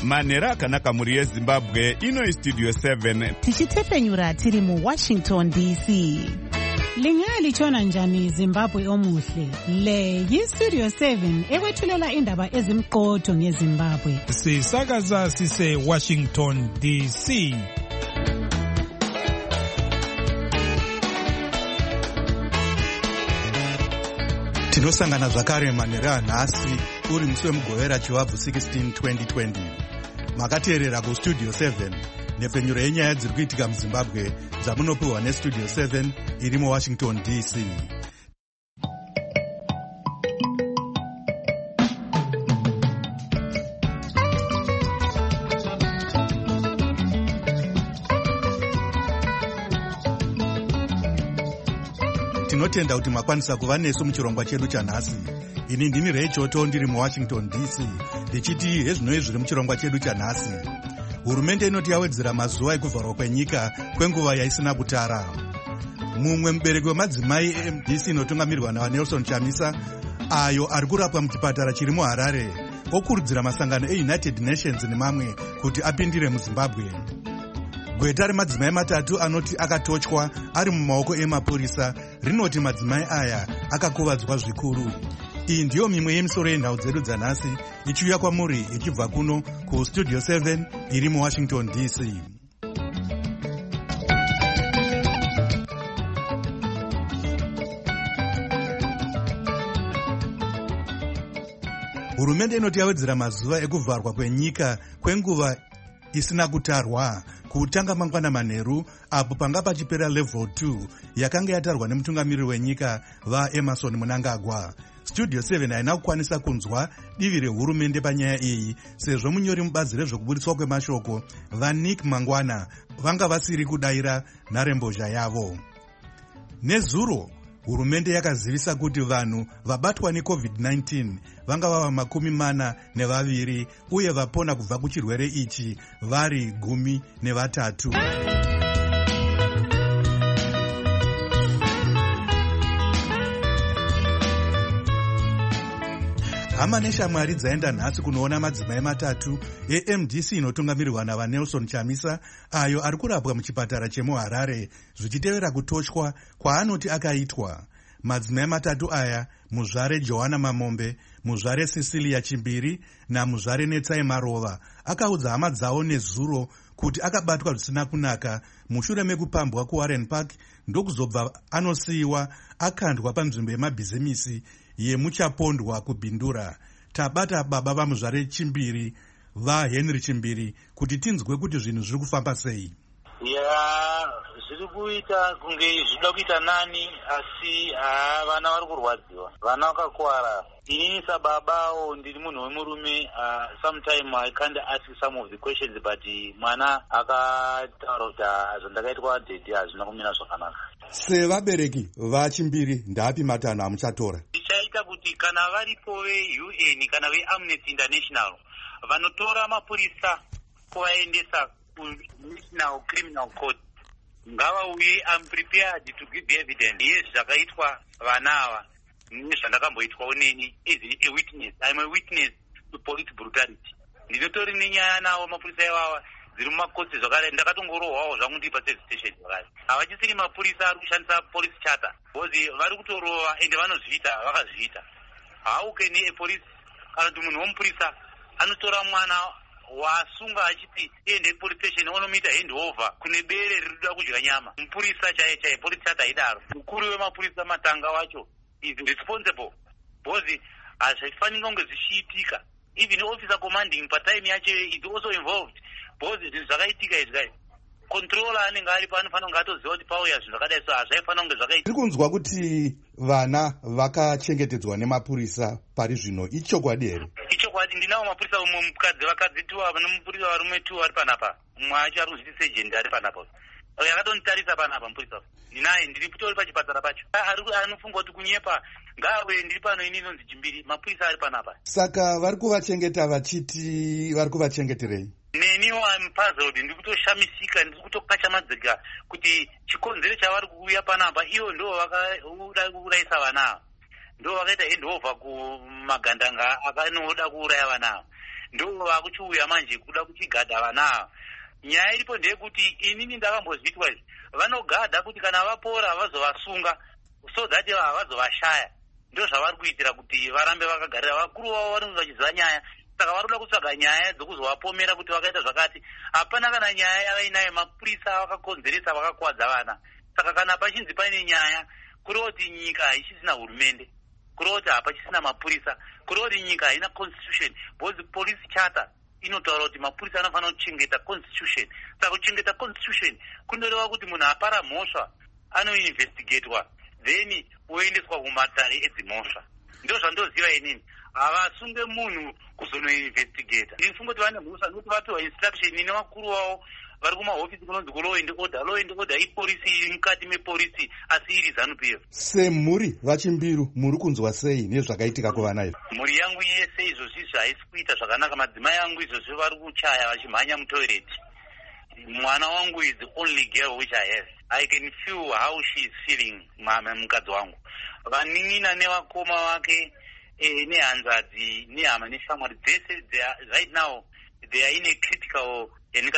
manhero akanaka mhuri yezimbabwe. Ino Studio 7 tichitepfenyura tiri muWashington DC. Lingalitshona njani Zimbabwe omuhle? Le yiStudio 7 ekwethulela indaba ezimqotho ngeZimbabwe. Sisakaza sise Washington DC. Tinosangana zvakare manhero anhasi uri musi wemugovera chivabvu 16 2020. Makateerera kuStudio 7 nepfenyuro yenyaya dziri kuitika muZimbabwe dzamunopiwa neStudio 7 iri muWashington DC. Tinotenda kuti makwanisa kuva nesu muchirongwa chedu chanhasi. Ini ndini Rechoto ndiri muWashington DC ndichiti hezvinoi zviri muchirongwa chedu chanhasi. Hurumende inoti yawedzera mazuva ekuvharwa kwenyika kwenguva yaisina kutara. Mumwe mubereki wemadzimai eMDC inotungamirwa naNelson Chamisa ayo ari kurapwa muchipatara chiri muHarare okurudzira masangano eUnited Nations nemamwe kuti apindire muZimbabwe. Gweta remadzimai matatu anoti akatochwa ari mumaoko emapurisa rinoti madzimai aya akakuvadzwa zvikuru. Iyi ndiyo mimwe yemisoro yenhau dzedu dzanhasi ichiuya kwamuri ichibva kuno kuStudio 7 iri muWashington DC. Hurumende inoti yawedzera mazuva ekuvharwa kwenyika kwenguva isina kutarwa kutanga mangwana manheru apo panga pachipera level 2 yakanga yatarwa nemutungamiriri wenyika vaEmerson Mnangagwa. Studio 7 haina kukwanisa kunzwa divi rehurumende panyaya iyi sezvo munyori mubazi rezvokuburitswa kwemashoko vaNick Mangwana vanga vasiri kudayira nharembozha yavo. Nezuro hurumende yakazivisa kuti vanhu vabatwa neCovid-19 vanga vava 42 uye vapona kubva kuchirwere ichi vari 13. Hama neshamwari dzaenda nhasi kunoona madzimai matatu eMDC inotungamirirwa naVaNelson Chamisa ayo ari kurapwa muchipatara chemuHarare zvichitevera kutochwa kwaanoti akaitwa. Madzimai matatu aya, muzvare Johanna Mamombe, muzvare Cecilia Chimbiri namuzvare Netsai Marova, akaudza hama dzavo nezuro kuti akabatwa zvisina kunaka mushure mekupambwa kuWarren Park ndokuzobva anosiyiwa akandwa panzvimbo yemabhizimisi yemuchapondwa kubhindura. Tabata baba vamuzvare Chimbiri vaHenry Chimbiri kuti tinzwe kuti zvinhu zviri kufamba sei. Zviri kuita kunge zvida kuita nani asi vana vari kurwadziwa, vana vakakuwara. Ini sababao ndiri munhu wemurume. Sometime I can't ask some of the questions but mwana akataura kuti zvandakaitwa dhedhi hazvina kumira zvakanaka. Sevabereki vaChimbiri ndapi matanho amuchatora? Tichaita kuti kana varipo veUN kana veAmnesty International vanotora mapurisa kuvaendesa kuNational Criminal Court ngavauye am prepared to give evidence yezvakaitwa vana ava nezvandakamboitwawo neni as a witness. I'm a witness to police brutality. Ndinotori nenyaya navo mapurisa ivava dziri mumakotsi zvakare. Ndakatongorohwawo zvangu ndiri paservice station zvakare. Havachisiri mapurisa ari kushandisa police charter because vari kutorova ende vanozviita vakazviita. How can a police kana kuti munhu womupurisa anotora mwana wasunga achiti ende police station onomuita handover kune bere riri kudya nyama? Mupurisa chaiye police charter haidaro. Mukuru wemapurisa matanga wacho is responsible because hazvifaniri kunge zvichiitika. Even officer commanding patime yacho is also involved because zvinhu zvakaitika izvi controller anenge aripo anofanira kunge atoziva kuti pauya zvinhu zvakadai, so hazvaifanira kunge zvakaitika. Tiri kunzwa kuti vana vakachengetedzwa nemapurisa pari zvino, ichokwadi here? Ichokwadi. Ndinawo mapurisa vakadzi 2 nemupurisa varume 2 vari panapa. Mumwe acho ari kuzviti sergeant ari panapa. Yakatonitarisa panapa mupurisa. Ndinaye ndiri kutori pachipatara pacho. Anofunga kuti kunyepa ngawe ndiri pano ini inonzi Chimbiri, mapurisa ari panapa. Saka vari kuvachengeta vachiti vari kuvachengeterei? Neniwo I'm puzzled. Ndiri kutoshamisika, ndiri kutokachamadzika kuti chikonzero chavari kuuya panapa ivo ndo vakauda kuurayisa vana. Ndo vakaita handover kumagandanga akanoda kuuraya vana. ndo vakuchiuya manje kuda kuchigadha vana ava. Nyaya iripo ndeyekuti inini ndakambozvitwa izvi vanogadha kuti kana vapora vazovasunga so that havazovashaya. Ndo zvavari kuitira kuti varambe vakagarira. Vakuru vavo vanenge vachiziva nyaya, saka vari kuda kutsvaga nyaya dzokuzovapomera kuti vakaita zvakati. Hapana kana nyaya yavainayo mapurisa vakakonzeresa vakakwadza vana. Saka kana pachinzi paine nyaya kureva kuti nyika haichisina hurumende, kureva kuti hapachisina mapurisa, kureva kuti nyika haina constitution, because police charter inotaura kuti mapurisa anofanira kuchengeta constitution. Saka kuchengeta constitution kundoreva kuti munhu apara mhosva anoinvestigatwa then oendeswa kumatare edzimhosva. Ndo zvandoziva inini. Havasunge munhu kuzonoinvestigata. Ndifunga kuti vane mhosva nokuti vapiwa instruction nevakuru vavo vari kumahofisi kunonzi ku law and order. Law and order ipolisi iri mukati mepolisi asi iri ZANU-PF. Semhuri vaChimbiru muri kunzwa sei nezvakaitika kuvana izvi? Mhuri yangu yese izvozvi haisi kuita zvakanaka. Madzimai angu izvozvi vari kuchaya vachimhanya mutoilet. Mwana wangu is the only girl which I have. I can feel how she is feeling, mukadzi wangu. Vanin'ina nevakoma vake nehanzvadzi nehama neshamwari dzese right now they are in a critical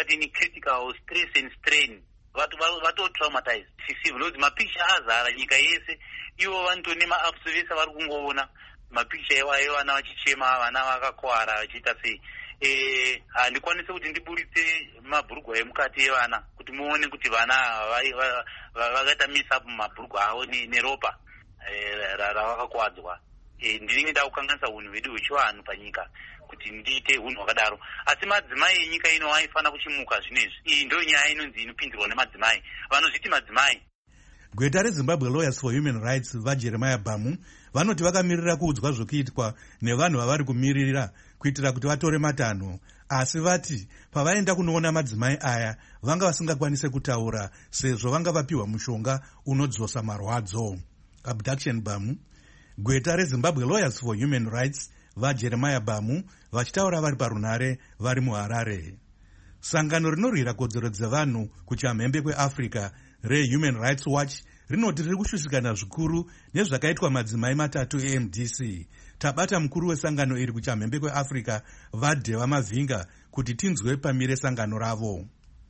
stress and strain. Vato traumatized. Because mapicha azara nyika yese, ivo vanto nema-apps vese vari kungoona mapicha evana vachichema, vana vakakwara vachiita sei. Handikwanise kuti ndiburitse mabhurugwa emukati evana kuti muone kuti vana vakaita misa mumabhurugwa avo neropa ravakakwadzwa. Ndinenge ndakukanganisa unhu hwedu hwechivanhu panyika kuti ndiite unhu hwakadaro. Asi madzimai enyika ino aifana kuchimuka zvinezvi. Iyi ndio nyaya inonzi inopindirwa nemadzimai. Vanozviti madzimai. Gweta reZimbabwe Lawyers for Human Rights vaJeremiah Bhamu vanoti vakamirira kuudzwa zvokuitwa nevanhu vavari kumirira kuitira kuti vatore matanho, asi vati pavaenda kunoona madzimai aya vanga vasingakwanise kutaura sezvo vanga vapiwa mushonga unodzosa marwadzo. Abduction Bhamu. Gweta reZimbabwe Lawyers for Human Rights vaJeremiah Bhamu vachitaura vari parunhare vari muHarare. Sangano rinorwira kodzero dzevanhu kuchamhembe kweAfrica reHuman Rights Watch rinoti riri kushushikana zvikuru nezvakaitwa madzimai matatu eMDC. Tabata mukuru wesangano iri kuchamhembe kweAfrica vaDheva Mavhinga kuti tinzwe pamire sangano ravo.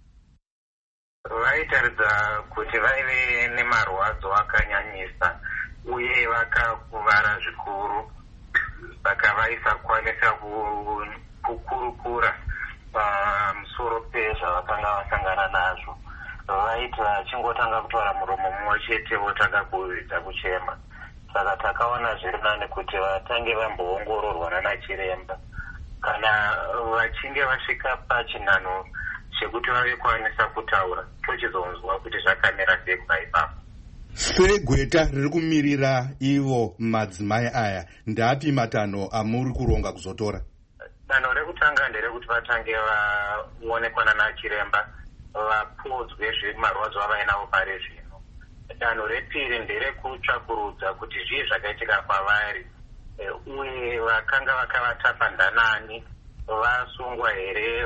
Vaitaridza kuti vaive nemarwadzo akanyanyisa uye vakakuvara zvikuru, saka vaisakwanisa kukurukura pamusoro pezvavakanga vasangana nazvo. Vaiti vachingotanga kutaura muromo mumwe chete votanga kuridza kuchema. Saka takaona zviri nani kuti vatange vamboongororwa nana chiremba kana vachinge vasvika pachinhanho chekuti vave kwanisa kutaura tochizonzwa kuti zvakamira sei kuna ipapo. Segweta riri kumirira ivo madzimai aya, ndapi matanho amuri kuronga kuzotora? Danho rekutanga nderekuti vatange vaonekwa nana chiremba vapodzwe zvemarwadzo avainawo pari zvino. Danho repiri nderekutsvakurudza kuti zvii zvakaitika kwavari uye vakanga vakavatapa ndanani, vasungwa here,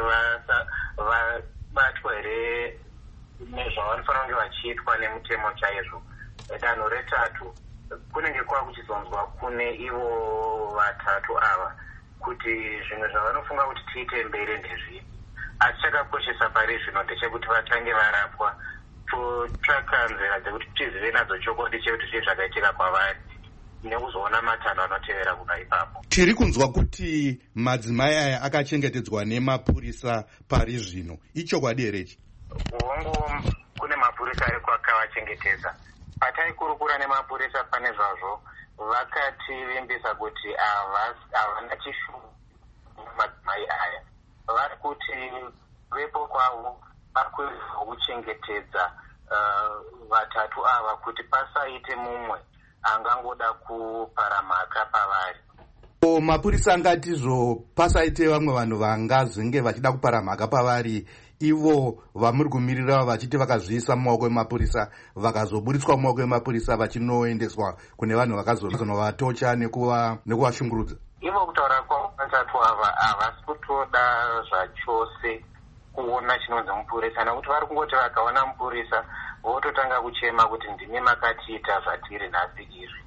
vabatwa here nezvavanofanira kunge vachiitwa nemutemo chaizvo. Danho retatu kunenge kwava kuchizonzwa kune ivo vatatu ava kuti zvimwe zvavanofunga kuti tiite mberi ndezvipi. Asi chakakoshesa pari zvino ndechekuti vatange varapwa, totsvaka nzira dzekuti tizive nadzo chokwadi chekuti zvii zvakaitika kwavari nekuzoona matanho anotevera kuda ipapo. Tiri kunzwa kuti madzimai aya akachengetedzwa nemapurisa pari zvino, ichokwadi here ichi? Hongu kune mapurisa ari kwakavachengetedza. Pataikurukura nemapurisa pane zvazvo vakativimbisa kuti havana chishuvo madzimai aya. Vari kuti vepo kwavo vakuchengetedza vatatu ava kuti pasaite mumwe angangoda kuparamhaka pavari. Mapurisa angatizvo pasaite vamwe vanhu vangazvinge vachida kuparamhaka pavari, ivo vamuri kumirira vachiti vakazviisa mumaoko emapurisa vakazoburitswa mumaoko emapurisa vachinoendeswa kune vanhu vakazonovatocha nekuvashungurudza. Ivo kutaura kwavo vatatu ava havasi kutoda zvachose kuona chinonzi mupurisa, nekuti vari kungoti vakaona mupurisa vototanga kuchema kuti ndimi makatiita zvatiri nhasi izvi.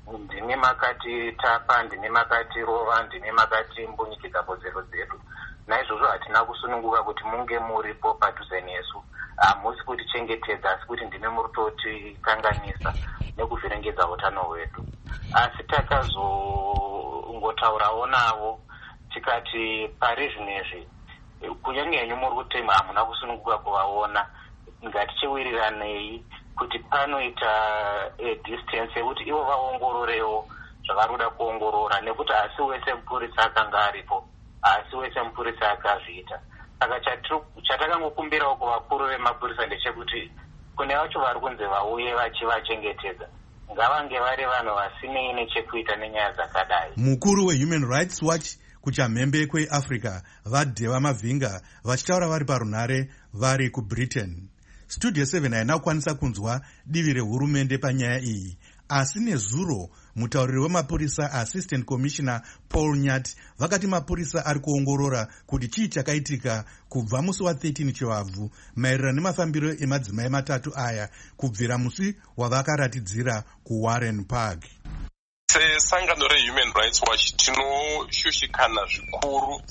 ndimi makati tapa, ndimi makati rova, ndimi makati mbunyikidza kodzero dzedu. Naizvozvo hatina kusununguka kuti munge muripo padhuze nesu. Hamusi kutichengetedza asi kuti ndimi muri kutotikanganisa nekuvherengedza utano hwedu. Asi takazongotaurawo navo tikati pari zvinezvi kunyange henyu muri kutema hamuna kusununguka kuvaona, ngatichiwiriranei kuti panoita distance yekuti ivo vaongororewo zvavaroda kuongorora, nekuti asi wese mupurisa akanga aripo, asi wese mupurisa akazviita. Saka chatakangokumbirawo kuvakuru vemapurisa ndechekuti kune vacho vari kunze vauye vachivachengetedza ngavange vari vanhu vasinei nechekuita nenyaya dzakadai. Mukuru weHuman Rights Watch kuchamhembe kweAfrica vaDheva Mavhinga vachitaura vari parunhare vari kuBritain. Studio 7 haina kukwanisa kunzwa divi rehurumende panyaya iyi, asi nezuro mutauriri wemapurisa Assistant Commissioner Paul Nyati vakati mapurisa ari kuongorora kuti chii chakaitika kubva musi wa13 Chivabvu maererano nemafambiro emadzimai matatu aya kubvira musi wavakaratidzira kuWarren Park. Sesangano reHuman Rights Watch tinoshushikana zvikuru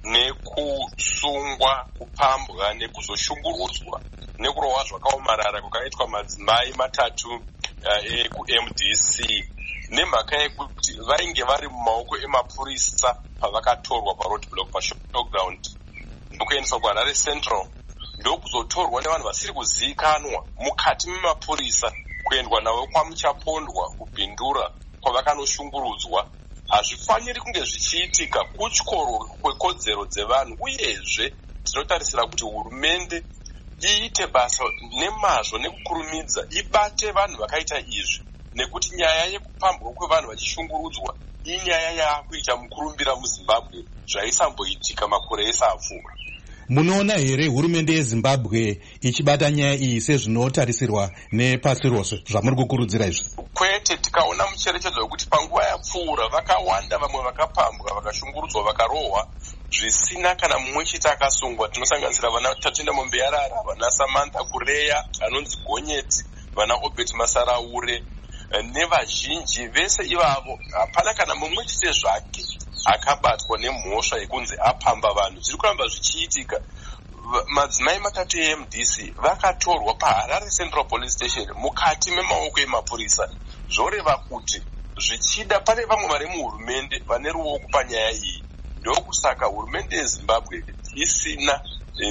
nekusungwa, kupambwa nekuzoshungurudzwa nekurohwa zvakaomarara kwakaitwa madzimai matatu ekuMDC nemhaka yekuti vainge vari mumaoko emapurisa pavakatorwa paroadblock pashowground ndokuendeswa kuHarare Central, ndokuzotorwa nevanhu vasiri kuzivikanwa mukati memapurisa kuendwa navo kwaMuchapondwa kubhindura kwavakanoshungurudzwa. Hazvifaniri kunge zvichiitika kutyoro kwekodzero dzevanhu, uyezve tinotarisira kuti hurumende iite basa nemazvo nekukurumidza, ibate vanhu vakaita izvi, nekuti nyaya yekupambwa kwevanhu vachishungurudzwa inyaya yaakuita mukurumbira muZimbabwe zvaisamboitika makore ese apfuura. Munoona here hurumende yeZimbabwe ichibata nyaya iyi sezvinotarisirwa nepasi rose zvamuri kukurudzira izvi? Kwete, tikaona mucherechedzo wekuti panguva yapfuura vakawanda vamwe vakapambwa, vakashungurudzwa, vakarohwa zvisina kana mumwe chete akasungwa. Tinosanganisira vana Tatenda Mombeyarara, vana Samantha Kureya, anonzi Gonyeti, vana Obert Masaraure nevazhinji vese ivavo. Hapana kana mumwe chete zvake akabatwa nemhosva yekunzi apamba vanhu. Zviri kuramba zvichiitika. Madzimai matatu eMDC vakatorwa paHarare Central Police Station mukati memaoko emapurisa. Zvoreva kuti zvichida pane vamwe vari muhurumende vane ruoko panyaya iyi. Ndokusaka hurumende yeZimbabwe isina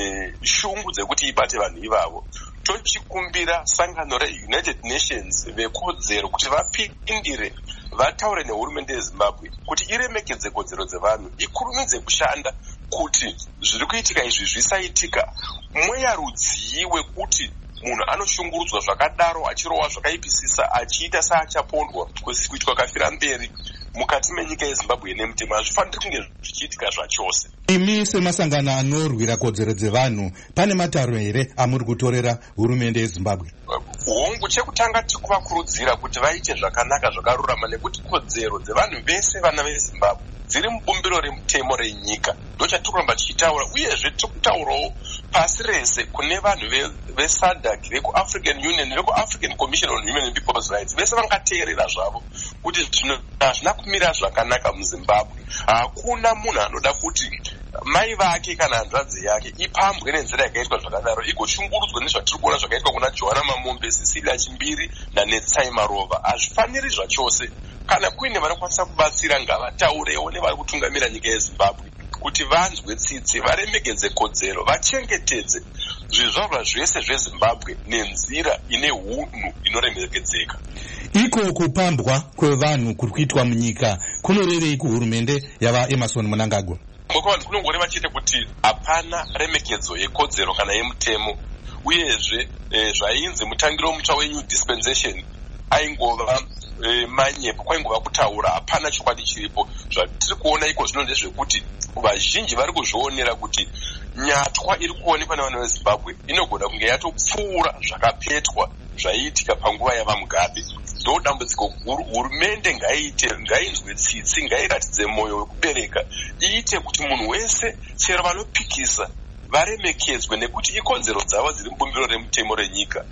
shungu dzekuti ibate vanhu ivavo. Tochikumbira sangano reUnited Nations vekodzero kuti vapindire, vataure nehurumende yeZimbabwe kuti iremekedze kodzero dzevanhu, ikurumidze kushanda kuti zviri kuitika izvi zvisaitika. Mweya rudzii wekuti munhu anoshungurudzwa zvakadaro, achirohwa zvakaipisisa, achiita seachapondwa kuitwa kafira mberi mukati menyika yeZimbabwe nemutemo. Hazvifaniri kunge zvichiitika zvachose. Imi semasangano anorwira kodzero dzevanhu, pane matauro here amuri kutorera hurumende yeZimbabwe? Hongu, chekutanga tiri kuvakurudzira kuti vaite zvakanaka, zvakarurama, nekuti kodzero dzevanhu vese vana veZimbabwe dziri mubumbiro remutemo renyika. Ndochatiri kuramba tichitaura, uyezve tiri kutaurawo pasi rese kune vanhu veSADC, vekuAfrican Union, vekuAfrican Commission on Human and People's Rights. Vese vangateerera zvavo kuti hazvina kumira zvakanaka muZimbabwe. Hakuna munhu anoda kuti mai vake kana hanzvadzi yake ipambwe nenzira yakaitwa zvakadaro, igoshungurudzwa nezvatiri kuona zvakaitwa kuna Johanna Mamombe, Cecilia Chimbiri naNetsai Marova. Hazvifaniri zvachose. Kana kuine vanokwanisa kubatsira ngavataurewo nevari kutungamira nyika yeZimbabwe kuti vanzwe tsitsi, varemekedze kodzero, vachengetedze zvizvarwa zvese zveZimbabwe nenzira ine hunhu inoremekedzeka. Iko kupambwa kwevanhu kuri kuitwa munyika kunorevei kuhurumende yavaEmmerson Mnangagwa? Vanhu kunongoreva chete kuti hapana remekedzo yekodzero kana yemutemo, uyezve zvainzi mutangiro mutsva weNew Dispensation aingova manyepo, kwaingova kutaura, hapana chokwadi chiripo. Zvatiri kuona iko zvino ndezvekuti vazhinji vari kuzvionera kuti nyatwa iri kuonekwa nevanhu veZimbabwe inogona kunge yatopfuura zvakapetwa zvaiitika panguva yavaMugabe. Ndo dambudziko guru. Hurumende ngainzwe tsitsi, ngairatidze mwoyo wekubereka, iite kuti munhu wese chero vanopikisa varemekedzwe, nekuti ikodzero dzavo dziri mubumbiro remutemo renyika.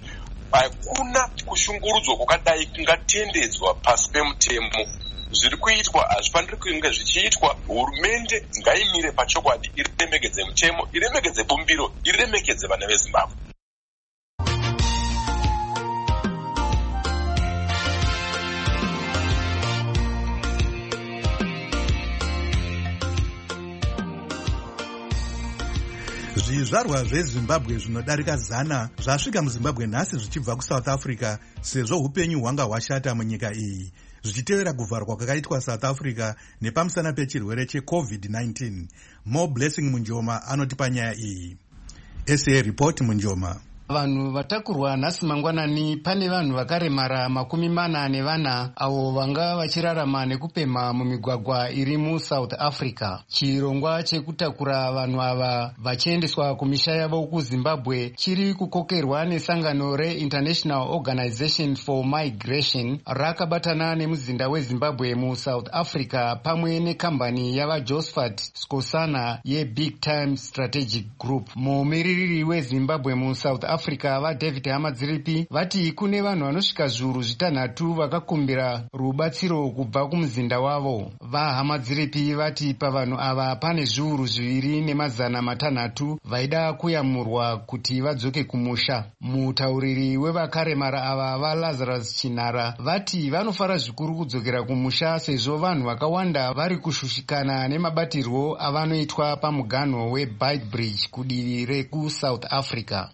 hakuna kushungurudzwa kwakadai kungatendedzwa pasi pemutemo. Zviri kuitwa hazvifaniri kunge zvichiitwa. Hurumende ngaimire pachokwadi, iremekedze mutemo, iremekedze bumbiro, iremekedze vana veZimbabwe. Zvizvarwa zveZimbabwe zvinodarika 100 zvasvika muZimbabwe nhasi zvichibva kuSouth Africa sezvo upenyu hwanga hwashata munyika iyi zvichitevera kuvharwa kwakaitwa South Africa nepamusana pechirwere cheCovid-19. Mo Blessing Munjoma anotipa nyaya iyi. SA Report Munjoma. Vanhu vatakurwa nhasi mangwanani pane vanhu vakaremara 44 avo vanga vachirarama nekupemha mumigwagwa iri muSouth Africa. Chirongwa chekutakura vanhu ava vachiendeswa kumisha yavo kuZimbabwe chiri kukokerwa nesangano reInternational Organization for Migration rakabatana nemuzinda weZimbabwe muSouth Africa pamwe nekambani yavaJosephat Skosana yeBig Time Strategic Group. Mumiririri weZimbabwe muSouth Africa vaDavid Hamadziripi vati kune vanhu vanosvika 600 vakakumbira rubatsiro kubva kumuzinda wavo. VaHamadziripi vati pavanhu ava pane 2,600 vaida kuyamurwa kuti vadzoke kumusha. Mutauriri wevakaremara ava vaLazarus Chinara vati vanofara zvikuru kudzokera kumusha sezvo vanhu vakawanda vari kushushikana nemabatirwo avanoitwa pamuganho weBeitbridge kudivi rekuSouth Africa.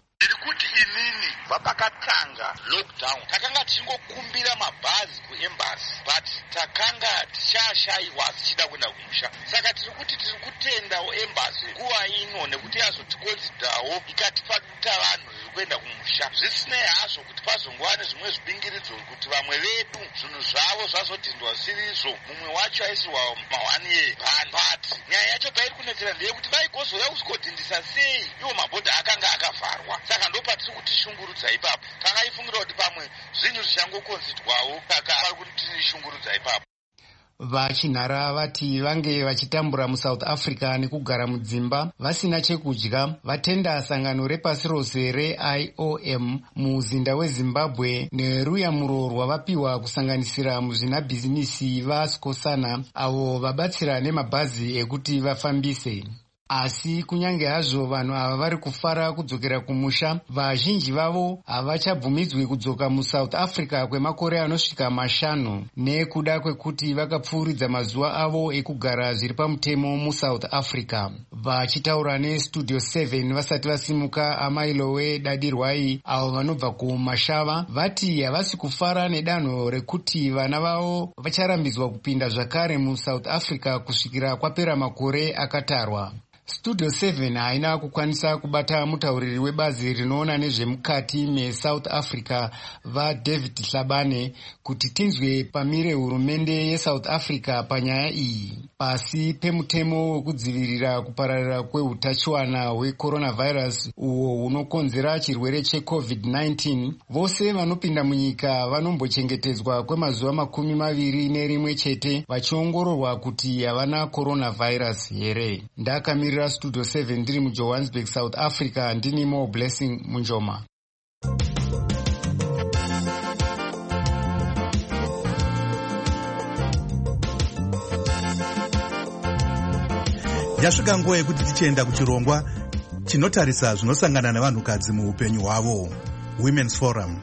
Pakatanga lockdown takanga tichingokumbira mabhazi kuembassy but takanga tichashaiwa tichida kuenda kumusha. Saka tiri kuti tiri kutendawo embassy nguva ino nekuti yazotikonsidhawo ikatipa kuita vanhu zviri kuenda kumusha. Zvisinei hazvo kuti pazongova nezvimwe zvibingiridzo kuti vamwe vedu zvinhu zvavo zvazodhindwa zvisirizo, mumwe wacho aisirwa ma1 year ban. But nyaya yacho pairi kunetsera ndeyekuti vaigozouya kusikodhindisa sei iwo mabhodha akanga akavharwa. Saka ndo patiri kutishungurudza ipapo. Takaifungira kuti pamwe zvinhu zvichangokonzidwawo saka vari kutishungurudza ipapo. Vachinhara vati vange vachitambura muSouth Africa nekugara mudzimba vasina chekudya vatenda sangano repasi rose reIOM muzinda weZimbabwe neruyamuro rwavapiwa kusanganisira muzvinabhizinisi vaSkosana avo vabatsira nemabhazi ekuti vafambise. Asi kunyange hazvo vanhu ava vari kufara kudzokera kumusha, vazhinji vavo havachabvumidzwi kudzoka muSouth Africa kwemakore anosvika 5 nekuda kwekuti vakapfuuridza mazuva avo ekugara zviri pamutemo muSouth Africa. Vachitaura neStudio 7 vasati vasimuka, Amailowe Dadirwai avo vanobva kumashava vati havasi kufara nedanho rekuti vana vavo vacharambidzwa kupinda zvakare muSouth Africa kusvikira kwapera makore akatarwa. Studio 7 haina kukwanisa kubata mutauriri webazi rinoona nezvemukati meSouth Africa vaDavid Hlabane kuti tinzwe pamire hurumende yeSouth Africa panyaya iyi. Pasi pemutemo wekudzivirira kupararira kweutachiwana hwecoronavirus uwo hunokonzera chirwere cheCovid-19, vose vanopinda munyika vanombochengetedzwa kwemazuva 21 chete vachiongororwa kuti havana coronavirus here. Ndakamira Studio 7 ndiri muJohannesburg, South Africa. Ndini Mo Blessing Munjoma. Yasvika nguva yekuti tichienda kuchirongwa chinotarisa zvinosangana nevanhukadzi muupenyu hwavo, Women's Forum.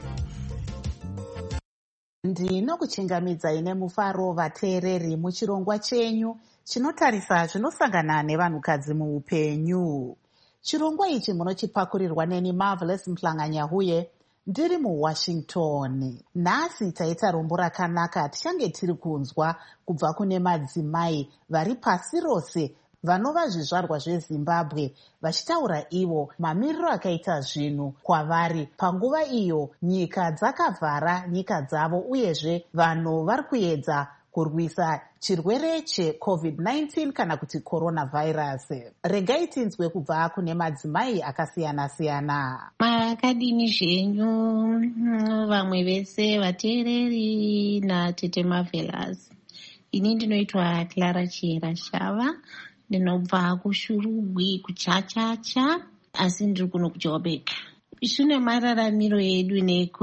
Ndinokuchingamidzai nemufaro vateereri muchirongwa chenyu chinotarisa zvinosangana nevanhukadzi muupenyu. Chirongwa ichi munochipakurirwa neni Marvelous Mhlanganyahuye ndiri muWashington. Nhasi taita rombo rakanaka tichange tiri kunzwa kubva kune madzimai vari pasi rose vanova zvizvarwa zveZimbabwe vachitaura ivo mamiriro akaita zvinhu kwavari panguva iyo nyika dzakavhara nyika dzavo uyezve vanhu vari kuedza kurwisa chirwere cheCovid-19 kana kuti coronavirus. Regai tinzwe kubva kune madzimai akasiyana-siyana. Makadini zvenyu vamwe vese vateereri naTete Marvelous. Ini ndinoitwa Clara Chira Shava, ndinobva kuShurugwi kuChachacha, asi ndiri kuno kuJoburg. Shune mararamiro edu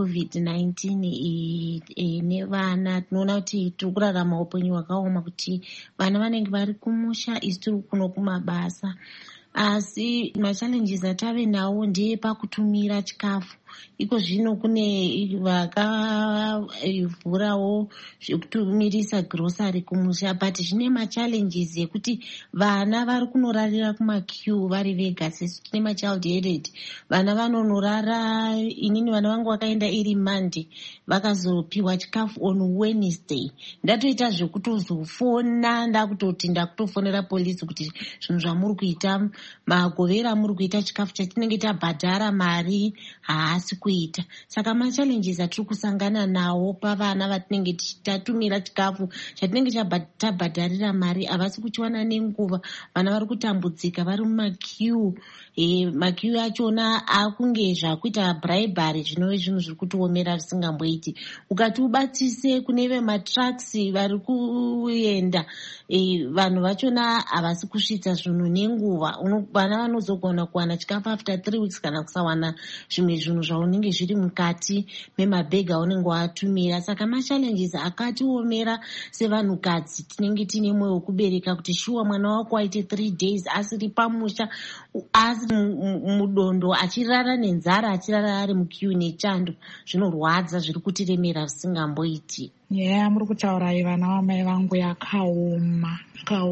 neCovid-19 nevana tinoona kuti tiri kurarama upenyu hwakaoma kuti vana vanenge vari kumusha isi tiri kuno kumabasa. Asi machallenges atave nawo ndeye pakutumira chikafu. Iko zvino kune vakavhurawo zvekutumirisa grocery kumusha, but zvine machallenges ekuti vana vari kunorarira kumaqueue vari vega. Sesu tine machild headed, vana vanonorara. Inini vana vangu vakaenda iri Monday vakazopiwa chikafu on Wednesday. Ndatoita zvekutozofona ndakutoti ndakutofonera polisi kuti zvinhu zvamuri kuita magovera muri kuita chikafu chatinenge tabhadhara mari haasi kuita. Saka machallenges atiri kusangana nawo pavana vatinenge tatumira chikafu chatinenge tabhadharira mari havasi kuchiwana nenguva. Vana vari kutambudzika vari mumaqueue. Maqueue achona akunge zvakuita bribery, zvinove zvinhu zviri kutiomera zvisingamboiti. Ukati ubatsise kune vematrucks vari kuenda, vanhu vachona havasi kusvitsa zvinhu nenguva. Vana vanozogona kuwana chikafu after 3 weeks kana kusawana zvimwe zvinhu zvaunenge zviri mukati memabhegi aunenge watumira. Saka machallenges akatiomera sevanhukadzi tinenge tine mwoyo wekubereka kuti shuwa mwana wako aite 3 days asiri pamusha, asiri mudondo, achirara nenzara, achirara ari muqueue nechando. Zvinorwadza, zviri kutiremera zvisingamboiti. Muri kutaura vana vamai vangu yakaoma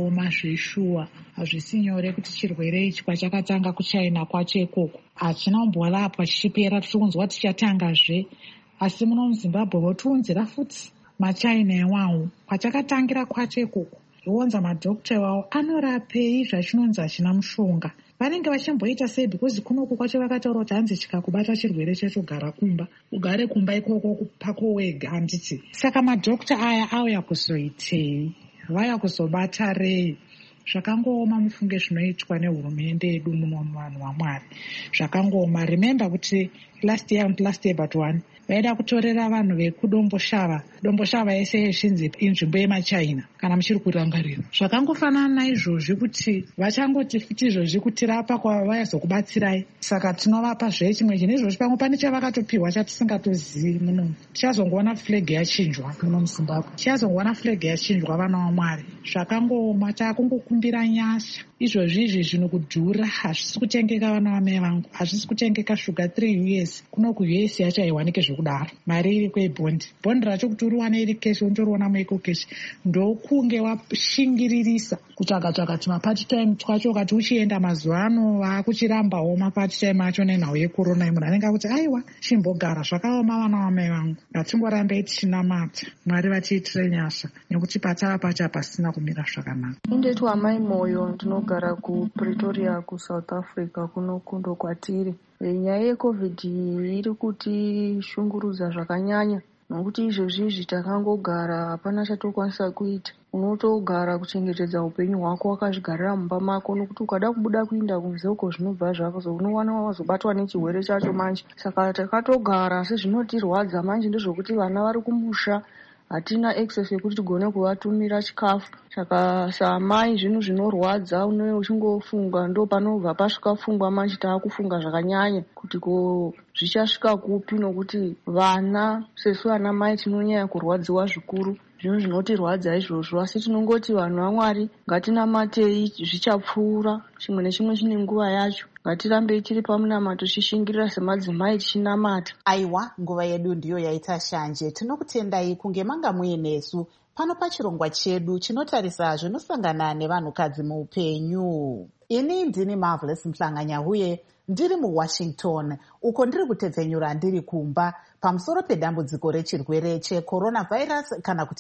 zvishuwa. Hazvisi nyore kuti chirwere ichi kwachakatanga kuChina kwacho ikoko hachina kumborapwa chichipera, tiri kunzwa tichatangazve. Asi muno muZimbabwe votiunzira futi maChina ewawo kwachakatangira kwacho ikoko. Zvionza madhokota wavo anorapei zvachinonzi hachina mushonga. Vanenge vachimboita sei? Because kunoku kwacho vakataura kuti hanzi chikakubata chirwere chacho gara kumba, ugare kumba ikoko pako wega handiti. Saka madhokota aya auya kuzoitei? Vaya kuzobata rei? Zvakangooma mufunge zvinoitwa nehurumende yedu muno muvanhu vaMwari. Zvakangooma. Remember kuti last year but one vaida kutorera vanhu vekudomboshava. Domboshava yese yeshinzi inzvimbo yemaChina kana muchiri kurangarira. Zvakangofanana naizvozvi kuti vachangoti futi izvozvi kutirapa kwavazokubatsirai. Saka tinovapa zvechimwe chine izvozvi pamwe pane chavakatopiwa chatisingatozivi muno. Tichazongoona flag yachinjwa muno muZimbabwe. Tichazongoona flag yachinjwa vana vaMwari. Zvakangooma. Takungokumbira nyasha. Izvozvi zvinhu kudhura hazvisi kutengeka vana vamai vangu. Hazvisi kutengeka shuga 3 US. Kuno kuUS yacho haiwanike zvekudaro. Mari iri kwebhondi. Bhondi racho kuti uriwane iri keshi untoriwana muiko keshi. Ndokunge washingiririsa kutsvaka tumapati time twacho ukati uchienda mazuva ano vakuchirambawo mapati time acho nenhau yekorona. Munhu anenge akuti aiwa chimbogara. Zvakaoma vana vamai vangu. Ngatingorambei tichinamata Mwari vatiitire nyasha nekuti patava pacho pasina kumira zvakanaka. Indetu amai moyo, ndinogara kuPretoria kuSouth Africa kuno kundo kwatiri. Nyaya yeCovid iri kuti shungurudza zvakanyanya, nokuti izvozvizvi takangogara hapana chatokwanisa kuita. Unotogara kuchengetedza upenyu hwako wakazvigarira mumba mako, nokuti ukada kubuda kuenda kunze uko zvinobva zvako unowana wazobatwa nechirwere chacho manje. Saka takatogara. Asi zvinotirwadza manje ndezvokuti vana vari kumusha, hatina access yekuti tigone kuvatumira chikafu. Saka samai zvinhu zvinorwadza, unenge uchingofunga ndo panobva pasvika pfungwa manje taakufunga zvakanyanya kuti ko zvichasvika kupi, nokuti vana sesu ana mai tinonyanya kurwadziwa zvikuru. Zvinhu zvinotirwadza izvozvo, asi tinongoti vanhu vaMwari ngatinamatei, zvichapfuura. Chimwe nechimwe chine nguva yacho. Ngatirambei tiri pamunamato tichishingirira semadzimai tichinamata. Aiwa, nguva yedu ndiyo yaita shanje. Tinokutendai kunge manga muinesu pano pachirongwa chedu chinotarisa zvinosangana nevanhukadzi muupenyu. Ini ndini Marvelous Mhlanga-Nyahuye, ndiri muWashington, uko ndiri kutepfenyura ndiri kumba pamusoro pedambudziko rechirwere checoronavirus kana kuti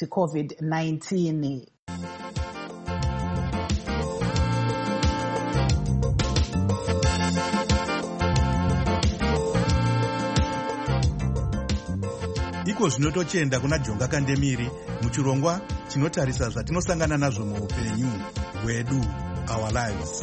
COVID-19. Iko zvinotochenda kuna Jonga Kandemiri muchirongwa chinotarisa zvatinosangana nazvo muupenyu hwedu, our lives.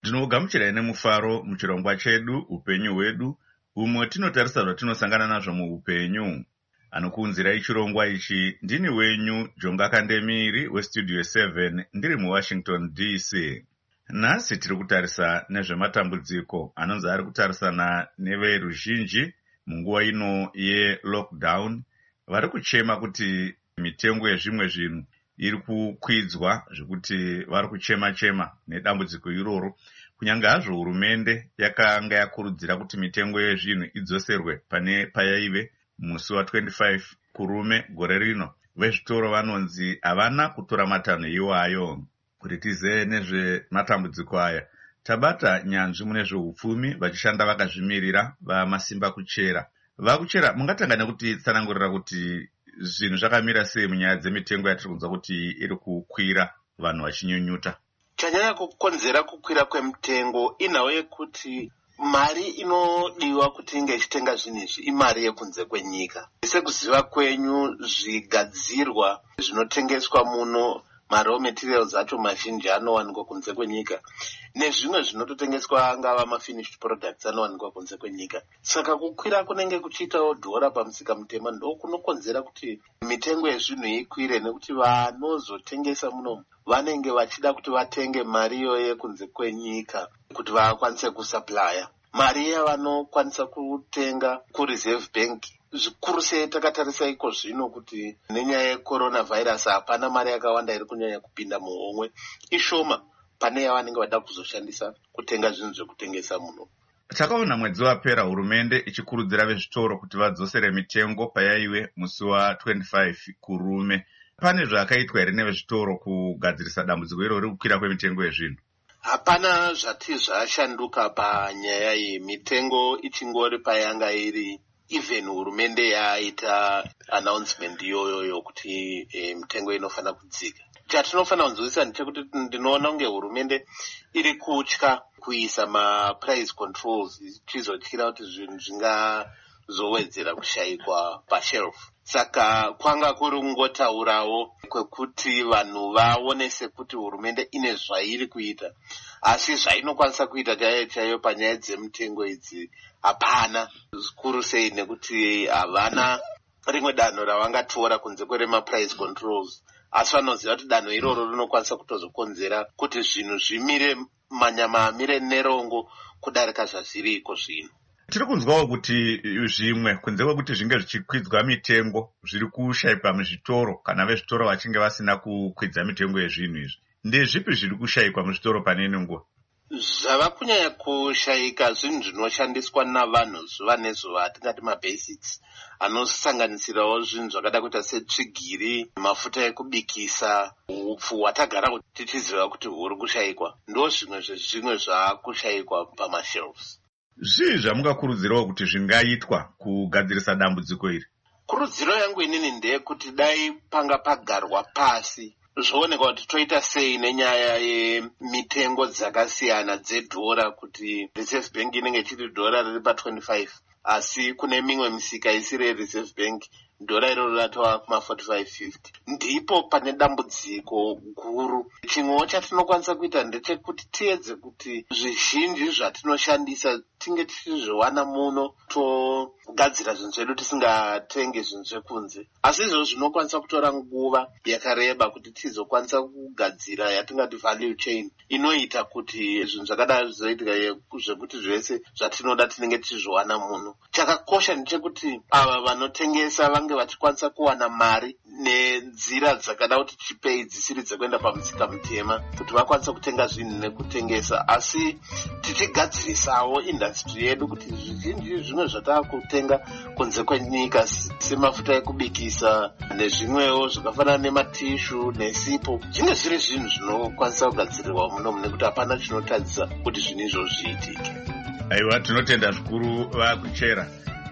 Ndinogamuchirai nemufaro muchirongwa chedu upenyu hwedu, umwe tinotarisa zvatinosangana nazvo muupenyu. Anokuunzirai chirongwa ichi ndini wenyu Jonga Kandemiri westudio 7 ndiri muWashington DC. Nhasi tiri kutarisa nezvematambudziko anonzi ari kutarisana neveruzhinji munguva ino yelockdown, vari kuchema kuti mitengo yezvimwe zvinhu iri kukwidzwa zvekuti vari kuchema nedambudziko iroro. Kunyange hazvo hurumende yakanga yakurudzira kuti mitengo yezvinhu idzoserwe pane payaive musi wa25 kurume gore rino, vezvitoro vanonzi havana kutora matanho iwayo. Kuti tize nezvematambudziko aya, tabata nyanzvi mune zveupfumi vachishanda vakazvimirira vamasimba kuchera. Vakuchera, mungatanga nekuti tsanangurira kuti zvinhu zvakamira sei munyaya dzemitengo yatiri kunzwa kuti iri kukwira, vanhu vachinyunyuta? Chanyanya kukonzera kukwira kwemitengo inhau yekuti mari inodiwa kuti inge ichitenga zvinhu izvi imari yekunze kwenyika. Sekuziva kwenyu, zvigadzirwa zvinotengeswa muno, maraw materials acho mazhinji anowanikwa kunze kwenyika, nezvimwe zvinototengeswa angava mafinished products anowanikwa kunze kwenyika. Saka kukwira kunenge kuchiitawo dhora pamusika mutema ndo kunokonzera kuti mitengo yezvinhu ikwire, nekuti vanozotengesa muno vanenge vachida kuti vatenge mariyo yekunze kwenyika kuti vakwanise kusuplya. Mari yavanokwanisa kutenga kureserve bank, zvikuru sei takatarisa iko zvino kuti nenyaya yecoronavirus hapana mari yakawanda iri kunyanya kupinda muhomwe, ishoma pane yavanenge vada kuzoshandisa kutenga zvinhu zvekutengesa muno. Takaona mwedzi wapera hurumende ichikurudzira vezvitoro kuti vadzosere mitengo payaive musi wa25 kurume. Pane zvakaitwa here nevezvitoro kugadzirisa dambudziko iro riri kukwira kwemitengo yezvinhu? Hapana zvati zvashanduka panyaya yemitengo, ichingori payanga iri. Even hurumende yaita announcement iyoyo kuti mitengo inofanira kudzika. Chatinofanira kunzwisisa ndechekuti ndinoona kunge hurumende iri kutya kuisa maprice controls, ichizotyira kuti zvinhu zvingazowedzera kushayikwa pashelf. Saka kwanga kuri kungotaurawo kwekuti vanhu vaonese kuti hurumende ine zvairi kuita, asi zvainokwanisa kuita chaiyo panyaya dzemitengo idzi hapana. Zvikuru sei nekuti havana rimwe danho ravangatora kunze kweremaprice controls, asi vanoziva kuti danho iroro rinokwanisa kutozokonzera kuti zvinhu zvimire, manyama amire nerongo kudarika zvazviriko zvino. Tiri kunzwawo kuti zvimwe kunze kwekuti zvinge zvichikwidzwa mitengo zviri kushayikwa muzvitoro, kana vezvitoro vachinge vasina kukwidza mitengo yezvinhu izvi. Ndezvipi zviri kushayikwa muzvitoro panene nguva? Zvava kunyanya kushayika zvinhu zvinoshandiswa navanhu zuva nezuva, tingati mabasics, anosanganisirawo zvinhu zvakada kuita setsvigiri, mafuta ekubikisa, upfu hwatagara tichiziva kuti huri kushayikwa. Ndo zvimwe zvezvimwe zvaakushayikwa pamashelves. Zvii zvamungakurudzirawo kuti zvingaitwa kugadzirisa dambudziko iri? Kurudziro yangu inini ndeyekuti dai panga pagarwa pasi zvoonekwa kuti toita sei nenyaya yemitengo dzakasiyana dzedhora, kuti reserve bank inenge ichiti dhora riri pa25, asi kune mimwe misika isiri reserve bank dhora iroro ratova kuma45-50. Ndipo pane dambudziko guru. Chimwewo chatinokwanisa kuita ndechekuti tiedze kuti zvizhinji zvatinoshandisa tinge tichizviwana muno, togadzira zvinhu zvedu tisingatenge zvinhu zvekunze. Asi izvo zvinokwanisa kutora nguva yakareba kuti tizokwanisa kugadzira yatingati value chain, inoita kuti zvinhu zvakadaro zvizoitika zvekuti zvese zvatinoda tinenge tichizviwana muno. Chakakosha ndechekuti ava vanotengesa vange vachikwanisa kuwana mari nenzira dzakada kuti chipei dzisiri dzekuenda pamusika mutema, kuti vakwanisa kutenga zvinhu nekutengesa, asi tichigadzirisawo industry yedu kuti zvizhinji zvimwe zvataakutenga kunze kwenyika semafuta ekubikisa nezvimwewo zvakafanana nematishu nesipo, zvinge zviri zvinhu zvinokwanisa kugadzirirwa muno nekuti hapana chinotadzisa kuti zvinhu izvo zviitike. Aiwa, tinotenda zvikuru vakuchera.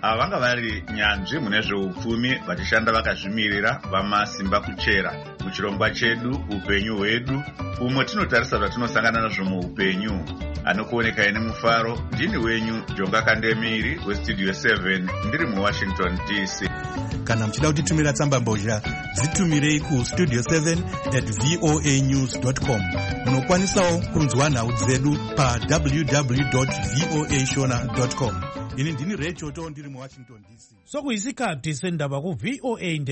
ava vanga vari nyanzvi mune zveupfumi vachishanda vakazvimirira vamasimba kuchera muchirongwa chedu upenyu hwedu, umo tinotarisa zvatinosangana nazvo muupenyu. Anokuonekai nemufaro ndini wenyu Jonga Kandemiri westudio 7 ndiri muWashington DC. Kana muchida kutitumira tsamba mbozha dzitumirei kustudio 7@voanews.com. Munokwanisawo kunzwa nhau dzedu pa www.voashona.com. Ini ndini Rechoto ndiri muWashington DC. Sokuyisikhathi sendaba ku VOA